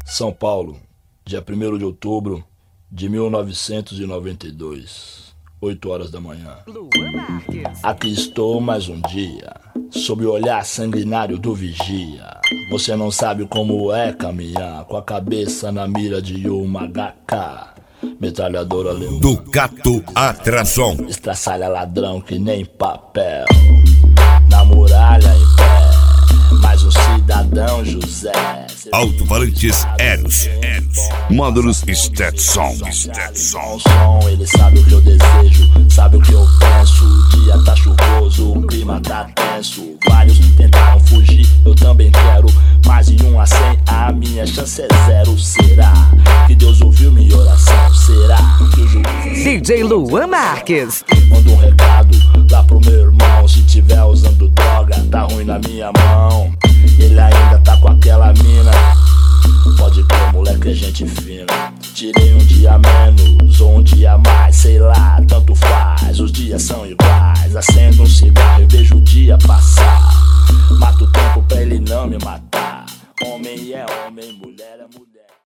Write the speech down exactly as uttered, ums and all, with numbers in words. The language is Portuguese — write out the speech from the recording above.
São Paulo, dia primeiro de outubro de mil novecentos e noventa e dois, oito horas da manhã. Aqui estou mais um dia, sob o olhar sanguinário do vigia. Você não sabe como é caminhar com a cabeça na mira de uma H K. Metralhadora alemã, Ducato Atração, estraçalha ladrão que nem papel. Na muralha em pé, mais um cidadão José. Alto-falantes Eros, módulos Stetson, Stetson. Ele sabe o que eu desejo, sabe o que eu penso. O dia tá chuvoso, o clima tá tenso. Vários tentaram fugir, eu também quero. Mas em um a cem a minha chance é zero. Será que Deus ouviu minha oração? Será que o juiz... D J Luan Marques. Manda um recado lá pro meu irmão. Se tiver usando droga, tá ruim na minha mão. Ele ainda tá com aquela mina. Pode crer, moleque, é gente fina. Tirei um dia menos ou um dia mais, sei lá, tanto faz. Os dias são iguais. Acendo um cigarro e vejo o dia passar. Mato o tempo pra ele não me matar. Homem é homem, mulher é mulher.